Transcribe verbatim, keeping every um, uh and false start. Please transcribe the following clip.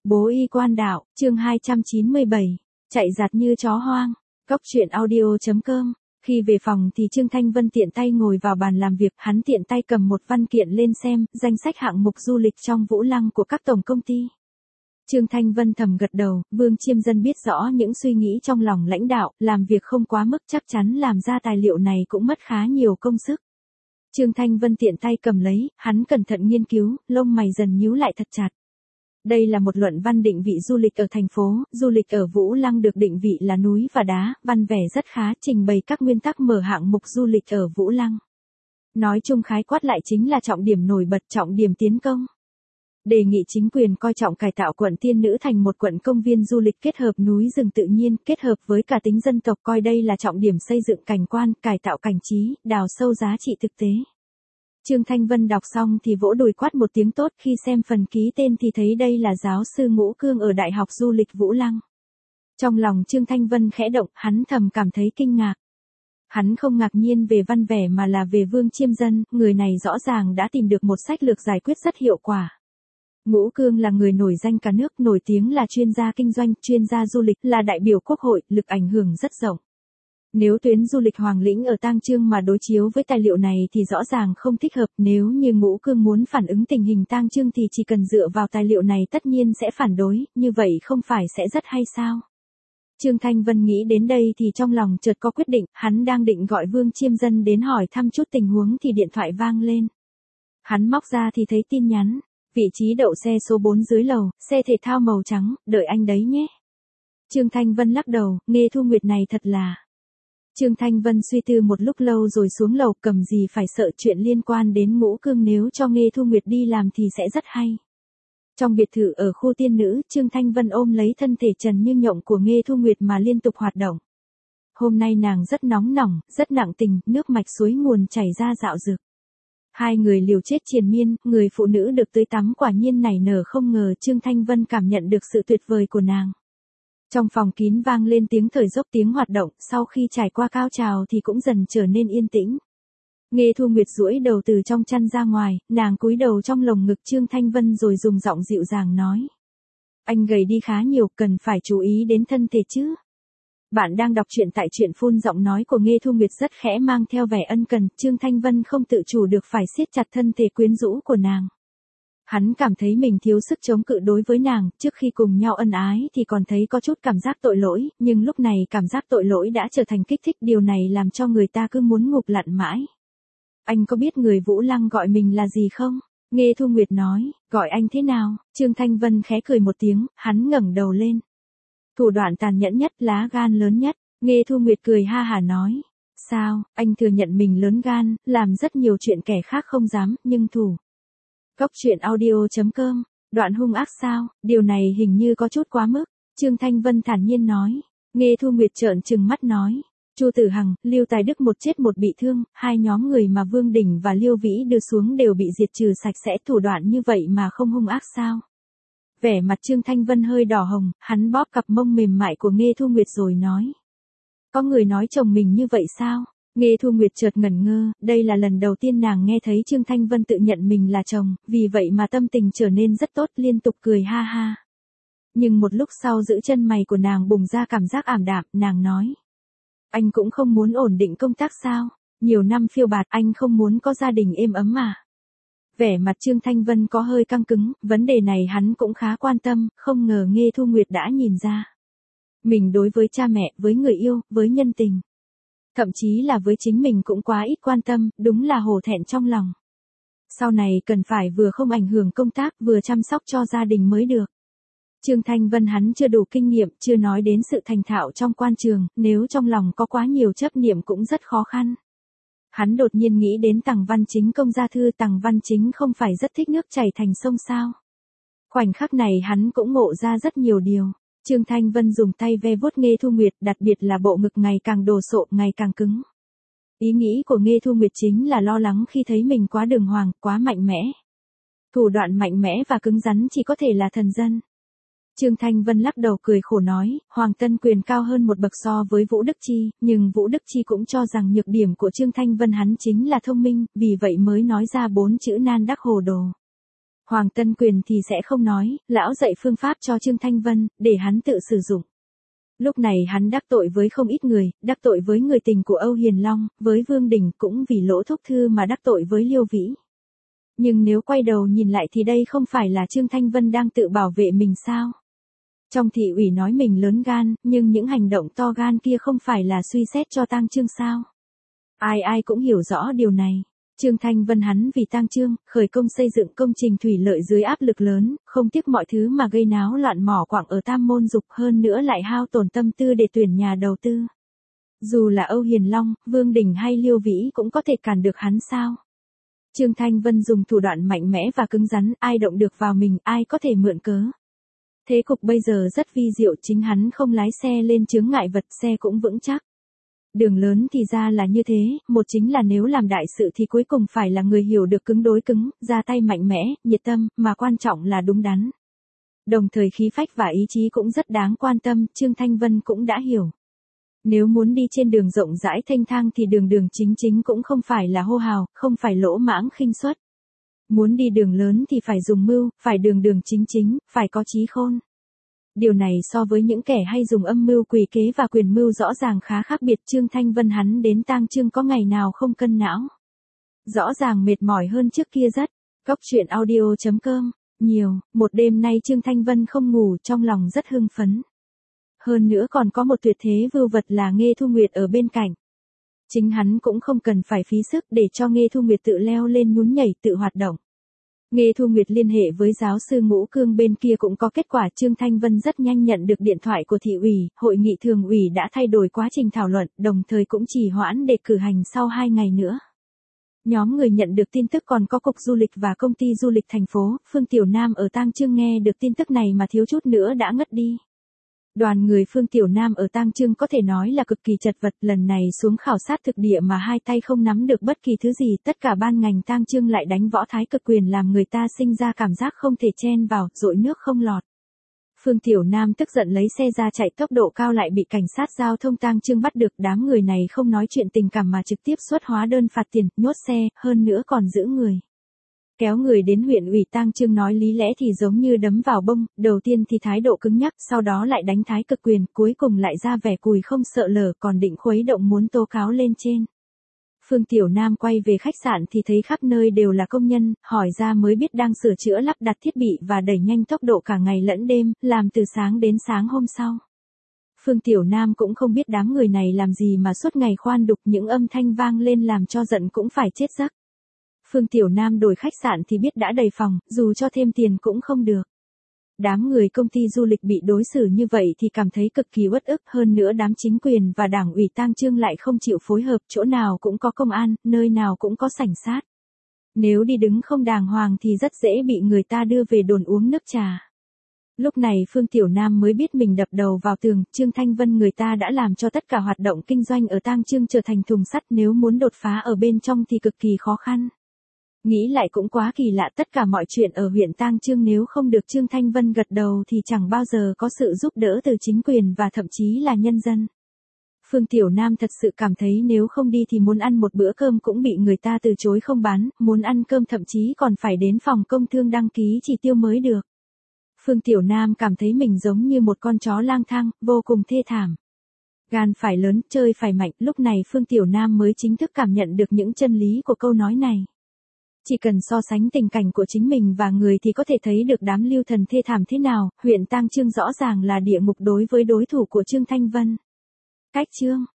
Bố y quan đạo, chương hai trăm chín mươi bảy, chạy giặt như chó hoang. Cốc truyện audio chấm com. Khi về phòng thì Trương Thanh Vân tiện tay ngồi vào bàn làm việc, hắn tiện tay cầm một văn kiện lên xem, danh sách hạng mục du lịch trong Vũ Lăng của các tổng công ty. Trương Thanh Vân thầm gật đầu, Vương Chiêm Dân biết rõ những suy nghĩ trong lòng lãnh đạo, làm việc không quá mức chắc chắn làm ra tài liệu này cũng mất khá nhiều công sức. Trương Thanh Vân tiện tay cầm lấy, hắn cẩn thận nghiên cứu, lông mày dần nhíu lại thật chặt. Đây là một luận văn định vị du lịch ở thành phố, du lịch ở Vũ Lăng được định vị là núi và đá, văn vẻ rất khá, trình bày các nguyên tắc mở hạng mục du lịch ở Vũ Lăng. Nói chung khái quát lại chính là trọng điểm nổi bật, trọng điểm tiến công. Đề nghị chính quyền coi trọng cải tạo quận Tiên Nữ thành một quận công viên du lịch kết hợp núi rừng tự nhiên, kết hợp với cả tính dân tộc, coi đây là trọng điểm xây dựng cảnh quan, cải tạo cảnh trí, đào sâu giá trị thực tế. Trương Thanh Vân đọc xong thì vỗ đùi quát một tiếng tốt, khi xem phần ký tên thì thấy đây là giáo sư Ngũ Cương ở Đại học Du lịch Vũ Lăng. Trong lòng Trương Thanh Vân khẽ động, hắn thầm cảm thấy kinh ngạc. Hắn không ngạc nhiên về văn vẻ mà là về Vương Chiêm Dân, người này rõ ràng đã tìm được một sách lược giải quyết rất hiệu quả. Ngũ Cương là người nổi danh cả nước, nổi tiếng là chuyên gia kinh doanh, chuyên gia du lịch, là đại biểu quốc hội, lực ảnh hưởng rất rộng. Nếu tuyến du lịch Hoàng Lĩnh ở Tang Chương mà đối chiếu với tài liệu này thì rõ ràng không thích hợp, nếu như Ngũ Cương muốn phản ứng tình hình Tang Chương thì chỉ cần dựa vào tài liệu này tất nhiên sẽ phản đối, như vậy không phải sẽ rất hay sao? Trương Thanh Vân nghĩ đến đây thì trong lòng chợt có quyết định, hắn đang định gọi Vương Chiêm Dân đến hỏi thăm chút tình huống thì điện thoại vang lên. Hắn móc ra thì thấy tin nhắn, vị trí đậu xe số bốn dưới lầu, xe thể thao màu trắng, đợi anh đấy nhé. Trương Thanh Vân lắc đầu, Nghê Thu Nguyệt này thật là... Trương Thanh Vân suy tư một lúc lâu rồi xuống lầu, cầm gì phải sợ, chuyện liên quan đến Ngũ Cương nếu cho Nghê Thu Nguyệt đi làm thì sẽ rất hay. Trong biệt thự ở khu Tiên Nữ, Trương Thanh Vân ôm lấy thân thể trần như nhộng của Nghê Thu Nguyệt mà liên tục hoạt động. Hôm nay nàng rất nóng nỏng, rất nặng tình, nước mạch suối nguồn chảy ra dạo dực. Hai người liều chết triền miên, người phụ nữ được tưới tắm quả nhiên nảy nở, không ngờ Trương Thanh Vân cảm nhận được sự tuyệt vời của nàng. Trong phòng kín vang lên tiếng thở dốc, tiếng hoạt động, sau khi trải qua cao trào thì cũng dần trở nên yên tĩnh. Nghê Thu Nguyệt duỗi đầu từ trong chăn ra ngoài, nàng cúi đầu trong lồng ngực Trương Thanh Vân rồi dùng giọng dịu dàng nói. Anh gầy đi khá nhiều, cần phải chú ý đến thân thể chứ. Bạn đang đọc truyện tại truyện phun, giọng nói của Nghê Thu Nguyệt rất khẽ mang theo vẻ ân cần, Trương Thanh Vân không tự chủ được phải siết chặt thân thể quyến rũ của nàng. Hắn cảm thấy mình thiếu sức chống cự đối với nàng, trước khi cùng nhau ân ái thì còn thấy có chút cảm giác tội lỗi, nhưng lúc này cảm giác tội lỗi đã trở thành kích thích, điều này làm cho người ta cứ muốn ngụp lặn mãi. Anh có biết người Vũ Lăng gọi mình là gì không? Nghê Thu Nguyệt nói, gọi anh thế nào? Trương Thanh Vân khẽ cười một tiếng, hắn ngẩng đầu lên. Thủ đoạn tàn nhẫn nhất, lá gan lớn nhất. Nghê Thu Nguyệt cười ha hả nói. Sao, anh thừa nhận mình lớn gan, làm rất nhiều chuyện kẻ khác không dám, nhưng thủ. Cốc truyện audio chấm com, đoạn hung ác sao, điều này hình như có chút quá mức. Trương Thanh Vân thản nhiên nói. Nghê Thu Nguyệt trợn trừng mắt nói. Chu Tử Hằng, Lưu Tài Đức một chết một bị thương, hai nhóm người mà Vương Đình và Liêu Vĩ đưa xuống đều bị diệt trừ sạch sẽ, thủ đoạn như vậy mà không hung ác sao? Vẻ mặt Trương Thanh Vân hơi đỏ hồng, hắn bóp cặp mông mềm mại của Nghê Thu Nguyệt rồi nói. Có người nói chồng mình như vậy sao? Nghê Thu Nguyệt chợt ngẩn ngơ, đây là lần đầu tiên nàng nghe thấy Trương Thanh Vân tự nhận mình là chồng, vì vậy mà tâm tình trở nên rất tốt, liên tục cười ha ha. Nhưng một lúc sau giữ chân mày của nàng bùng ra cảm giác ảm đạm, nàng nói. Anh cũng không muốn ổn định công tác sao? Nhiều năm phiêu bạt, anh không muốn có gia đình êm ấm mà. Vẻ mặt Trương Thanh Vân có hơi căng cứng, vấn đề này hắn cũng khá quan tâm, không ngờ Nghê Thu Nguyệt đã nhìn ra. Mình đối với cha mẹ, với người yêu, với nhân tình. Thậm chí là với chính mình cũng quá ít quan tâm, đúng là hổ thẹn trong lòng. Sau này cần phải vừa không ảnh hưởng công tác, vừa chăm sóc cho gia đình mới được. Trương Thanh Vân hắn chưa đủ kinh nghiệm, chưa nói đến sự thành thạo trong quan trường, nếu trong lòng có quá nhiều chấp niệm cũng rất khó khăn. Hắn đột nhiên nghĩ đến Tằng Văn Chính công gia thư, Tằng Văn Chính không phải rất thích nước chảy thành sông sao. Khoảnh khắc này hắn cũng ngộ ra rất nhiều điều. Trương Thanh Vân dùng tay ve vuốt Nghê Thu Nguyệt, đặc biệt là bộ ngực ngày càng đồ sộ, ngày càng cứng. Ý nghĩ của Nghê Thu Nguyệt chính là lo lắng khi thấy mình quá đường hoàng, quá mạnh mẽ. Thủ đoạn mạnh mẽ và cứng rắn chỉ có thể là thần dân. Trương Thanh Vân lắc đầu cười khổ nói, Hoàng Tân Quyền cao hơn một bậc so với Vũ Đức Chi, nhưng Vũ Đức Chi cũng cho rằng nhược điểm của Trương Thanh Vân hắn chính là thông minh, vì vậy mới nói ra bốn chữ nan đắc hồ đồ. Hoàng Tân Quyền thì sẽ không nói, lão dạy phương pháp cho Trương Thanh Vân, để hắn tự sử dụng. Lúc này hắn đắc tội với không ít người, đắc tội với người tình của Âu Hiền Long, với Vương Đình cũng vì Lỗ Thúc Thư mà đắc tội với Liêu Vĩ. Nhưng nếu quay đầu nhìn lại thì đây không phải là Trương Thanh Vân đang tự bảo vệ mình sao? Trong thị ủy nói mình lớn gan, nhưng những hành động to gan kia không phải là suy xét cho tang Trương sao? Ai ai cũng hiểu rõ điều này. Trương Thanh Vân hắn vì tang Trương, khởi công xây dựng công trình thủy lợi dưới áp lực lớn, không tiếc mọi thứ mà gây náo loạn mỏ quặng ở Tam Môn Dục, hơn nữa lại hao tổn tâm tư để tuyển nhà đầu tư. Dù là Âu Hiền Long, Vương Đình hay Liêu Vĩ cũng có thể cản được hắn sao? Trương Thanh Vân dùng thủ đoạn mạnh mẽ và cứng rắn, ai động được vào mình, ai có thể mượn cớ. Thế cục bây giờ rất vi diệu, chính hắn không lái xe lên chướng ngại vật, xe cũng vững chắc. Đường lớn thì ra là như thế, một chính là nếu làm đại sự thì cuối cùng phải là người hiểu được cứng đối cứng, ra tay mạnh mẽ, nhiệt tâm, mà quan trọng là đúng đắn. Đồng thời khí phách và ý chí cũng rất đáng quan tâm, Trương Thanh Vân cũng đã hiểu. Nếu muốn đi trên đường rộng rãi thênh thang thì đường đường chính chính cũng không phải là hô hào, không phải lỗ mãng khinh suất. Muốn đi đường lớn thì phải dùng mưu, phải đường đường chính chính, phải có trí khôn. Điều này so với những kẻ hay dùng âm mưu quỷ kế và quyền mưu rõ ràng khá khác biệt. Trương Thanh Vân hắn đến tang Trương có ngày nào không cân não. Rõ ràng mệt mỏi hơn trước kia rất. Cóc truyện audio chấm com. Nhiều, một đêm nay Trương Thanh Vân không ngủ, trong lòng rất hưng phấn. Hơn nữa còn có một tuyệt thế vưu vật là Nghê Thu Nguyệt ở bên cạnh. Chính hắn cũng không cần phải phí sức để cho Nghê Thu Nguyệt tự leo lên nhún nhảy tự hoạt động. Nghê Thu Nguyệt liên hệ với giáo sư Ngũ Cương bên kia cũng có kết quả. Trương Thanh Vân rất nhanh nhận được điện thoại của thị ủy, hội nghị thường ủy đã thay đổi quá trình thảo luận, đồng thời cũng trì hoãn để cử hành sau hai ngày nữa. Nhóm người nhận được tin tức còn có Cục Du lịch và Công ty Du lịch thành phố. Phương Tiểu Nam ở tang Trương nghe được tin tức này mà thiếu chút nữa đã ngất đi. Đoàn người Phương Tiểu Nam ở tang Trương có thể nói là cực kỳ chật vật, lần này xuống khảo sát thực địa mà hai tay không nắm được bất kỳ thứ gì, tất cả ban ngành tang Trương lại đánh võ thái cực quyền làm người ta sinh ra cảm giác không thể chen vào, dội nước không lọt. Phương Tiểu Nam tức giận lấy xe ra chạy tốc độ cao lại bị cảnh sát giao thông tang Trương bắt được, đám người này không nói chuyện tình cảm mà trực tiếp xuất hóa đơn phạt tiền, nhốt xe, hơn nữa còn giữ người. Kéo người đến huyện ủy tang Trương nói lý lẽ thì giống như đấm vào bông, đầu tiên thì thái độ cứng nhắc, sau đó lại đánh thái cực quyền, cuối cùng lại ra vẻ cùi không sợ lở, còn định khuấy động muốn tố cáo lên trên. Phương Tiểu Nam quay về khách sạn thì thấy khắp nơi đều là công nhân, hỏi ra mới biết đang sửa chữa lắp đặt thiết bị và đẩy nhanh tốc độ cả ngày lẫn đêm, làm từ sáng đến sáng hôm sau. Phương Tiểu Nam cũng không biết đám người này làm gì mà suốt ngày khoan đục, những âm thanh vang lên làm cho giận cũng phải chết giấc. Phương Tiểu Nam đổi khách sạn thì biết đã đầy phòng, dù cho thêm tiền cũng không được. Đám người công ty du lịch bị đối xử như vậy thì cảm thấy cực kỳ uất ức, hơn nữa đám chính quyền và đảng ủy tang Trương lại không chịu phối hợp, chỗ nào cũng có công an, nơi nào cũng có sảnh sát. Nếu đi đứng không đàng hoàng thì rất dễ bị người ta đưa về đồn uống nước trà. Lúc này Phương Tiểu Nam mới biết mình đập đầu vào tường, Trương Thanh Vân người ta đã làm cho tất cả hoạt động kinh doanh ở tang Trương trở thành thùng sắt, nếu muốn đột phá ở bên trong thì cực kỳ khó khăn. Nghĩ lại cũng quá kỳ lạ, tất cả mọi chuyện ở huyện tang Trương nếu không được Trương Thanh Vân gật đầu thì chẳng bao giờ có sự giúp đỡ từ chính quyền và thậm chí là nhân dân. Phương Tiểu Nam thật sự cảm thấy nếu không đi thì muốn ăn một bữa cơm cũng bị người ta từ chối không bán, muốn ăn cơm thậm chí còn phải đến phòng công thương đăng ký chỉ tiêu mới được. Phương Tiểu Nam cảm thấy mình giống như một con chó lang thang, vô cùng thê thảm. Gan phải lớn, chơi phải mạnh, lúc này Phương Tiểu Nam mới chính thức cảm nhận được những chân lý của câu nói này. Chỉ cần so sánh tình cảnh của chính mình và người thì có thể thấy được đám lưu thần thê thảm thế nào, huyện tang Trương rõ ràng là địa ngục đối với đối thủ của Trương Thanh Vân. Cách chương